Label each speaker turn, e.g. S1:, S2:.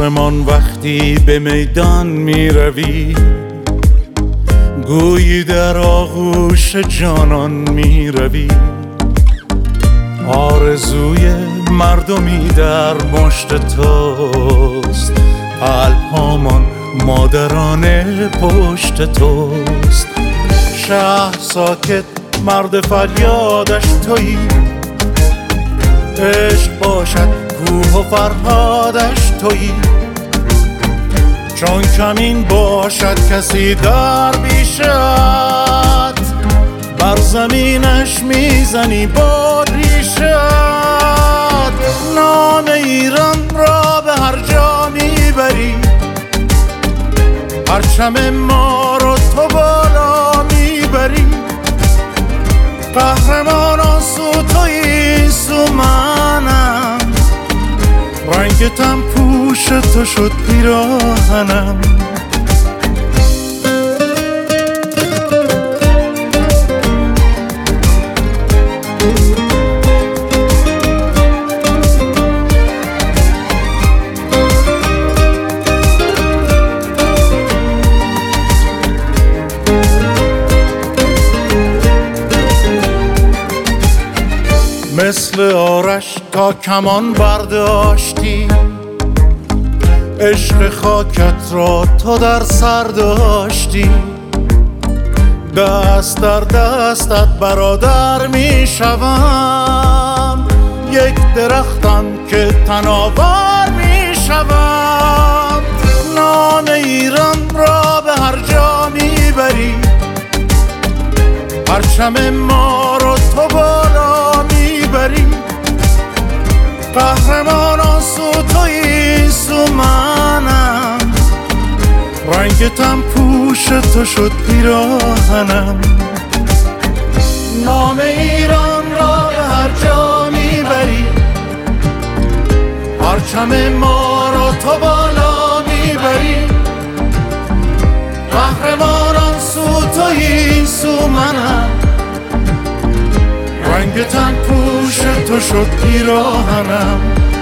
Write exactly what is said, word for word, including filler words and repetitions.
S1: قهرمان وقتی به میدان می روی، گویی در آغوش جانان می روی. آرزوی مردمی در مشت توست، قلب هامان مادرانه پشت توست. شهر ساکت مرد فریادش تویی، عشق باشد کوه و فرهادش تویی. چون کمین باشد کسی در بیشت، بر زمینش میزنی با ریشت. نام ایران را به هر جا میبری، پرچم ما رو تو بالا میبری. قهرمانان سو تویی، سو منم، رنگتم پوش تو شد پیراهنم. مثل آرش تا کمان برداشتی، عشق خاکت را تو در سر داشتی. دست در دستت برادر می شوم، یک درختم که تناور می شوم. نام ایران را به هر جا می بری، پرچم ما رو تو بالا می بری. قهرمانان سو تویی، سو منم، رنگتم پوش تو شد پیراهنم. نام ایران را به هر جا میبری، پرچم ما رو تو بالا میبری. قهرمانان سو تویی، سو منم، رنگتم پوش تو شد پیراهنم.